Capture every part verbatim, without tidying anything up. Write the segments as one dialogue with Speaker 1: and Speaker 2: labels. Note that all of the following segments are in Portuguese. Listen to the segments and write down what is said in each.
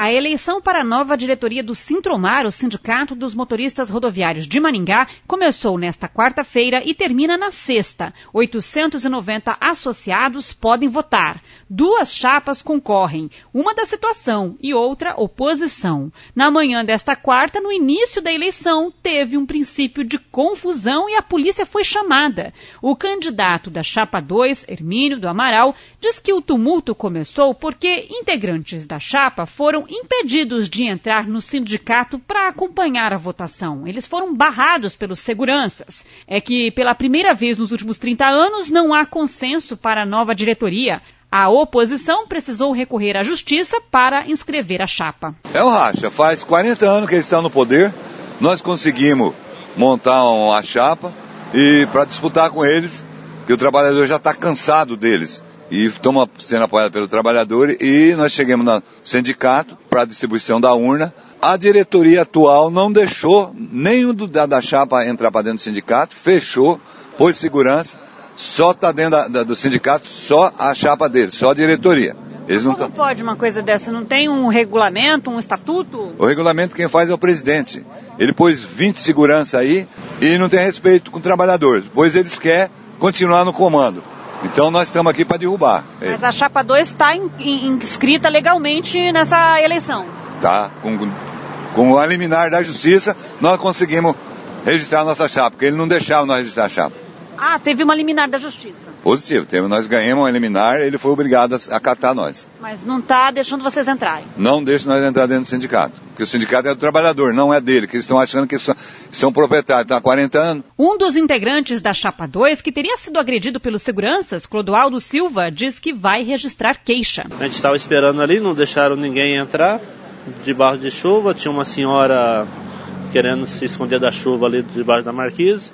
Speaker 1: A eleição para a nova diretoria do Sintromar, o Sindicato dos Motoristas Rodoviários de Maringá, começou nesta quarta-feira e termina na sexta. oitocentos e noventa associados podem votar. Duas chapas concorrem, uma da situação e outra oposição. Na manhã desta quarta, no início da eleição, teve um princípio de confusão e a polícia foi chamada. O candidato da chapa dois, Hermínio do Amaral, diz que o tumulto começou porque integrantes da chapa foram impedidos de entrar no sindicato para acompanhar a votação. Eles foram barrados pelos seguranças. É que, pela primeira vez nos últimos trinta anos, não há consenso para a nova diretoria. A oposição precisou recorrer à justiça para inscrever a chapa.
Speaker 2: É o racha. Faz quarenta anos que eles estão no poder. Nós conseguimos montar uma chapa e para disputar com eles, que o trabalhador já está cansado deles. E estamos sendo apoiados pelo trabalhador e nós chegamos no sindicato para a distribuição da urna. A diretoria atual não deixou nenhum do, da, da chapa entrar para dentro do sindicato, fechou, pôs segurança, só está dentro da, da, do sindicato, só a chapa deles, só a diretoria. Eles
Speaker 1: Como
Speaker 2: não
Speaker 1: tão... pode uma coisa dessa? Não tem um regulamento, um estatuto?
Speaker 2: O regulamento quem faz é o presidente. Ele pôs vinte segurança aí e não tem respeito com o trabalhador, pois eles querem continuar no comando. Então nós estamos aqui para derrubar.
Speaker 1: Mas a chapa dois está in, in, inscrita legalmente nessa eleição?
Speaker 2: Tá, com, com a liminar da justiça nós conseguimos registrar a nossa chapa, porque ele não deixava nós registrar a chapa.
Speaker 1: Ah, teve uma liminar da justiça?
Speaker 2: Positivo, teve, nós ganhamos uma liminar, ele foi obrigado a acatar nós.
Speaker 1: Mas não está deixando vocês entrarem?
Speaker 2: Não deixa nós entrar dentro do sindicato, porque o sindicato é do trabalhador, não é dele, que eles estão achando que são, são proprietários, estão há quarenta anos.
Speaker 1: Um dos integrantes da chapa dois, que teria sido agredido pelos seguranças, Clodoaldo Silva, diz que vai registrar queixa.
Speaker 3: A gente estava esperando ali, não deixaram ninguém entrar, debaixo de chuva, tinha uma senhora querendo se esconder da chuva ali debaixo da marquise.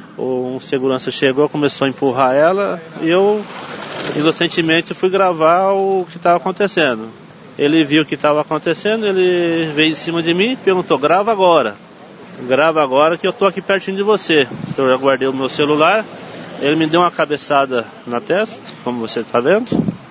Speaker 3: Um segurança chegou, começou a empurrar ela e eu, inocentemente, fui gravar o que estava acontecendo. Ele viu o que estava acontecendo, ele veio em cima de mim e perguntou, grava agora. Grava agora que eu estou aqui pertinho de você. Eu já guardei o meu celular, ele me deu uma cabeçada na testa, como você está vendo,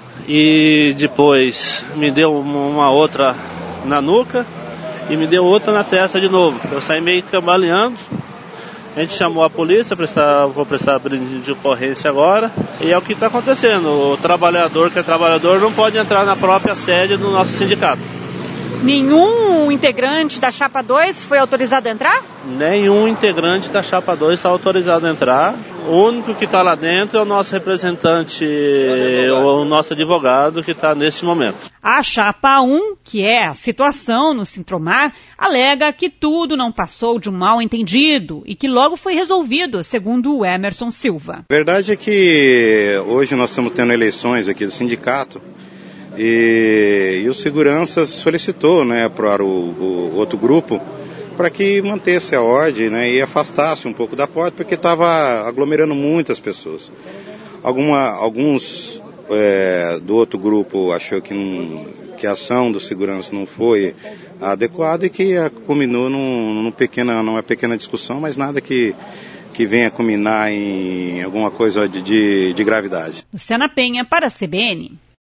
Speaker 3: e depois me deu uma outra na nuca e me deu outra na testa de novo. Eu saí meio cambaleando. A gente chamou a polícia, prestar, vou prestar brinde de ocorrência agora. E é o que está acontecendo. O trabalhador que é trabalhador não pode entrar na própria sede do nosso sindicato.
Speaker 1: Nenhum integrante da chapa dois foi autorizado a entrar?
Speaker 3: Nenhum integrante da chapa dois está autorizado a entrar. O único que está lá dentro é o nosso representante, o nosso advogado que está nesse momento.
Speaker 1: A chapa um, que é a situação no Sintromar, alega que tudo não passou de um mal-entendido e que logo foi resolvido, segundo o Emerson Silva.
Speaker 4: A verdade é que hoje nós estamos tendo eleições aqui do sindicato e, e o segurança solicitou, né, para o, o outro grupo para que mantesse a ordem, né, e afastasse um pouco da porta, porque estava aglomerando muitas pessoas. Alguma, alguns é, do outro grupo achou que, não, que a ação do segurança não foi adequada e que culminou num, num pequena, numa pequena discussão, mas nada que, que venha culminar em alguma coisa de, de, de gravidade.
Speaker 1: Luciana Penha para a C B N.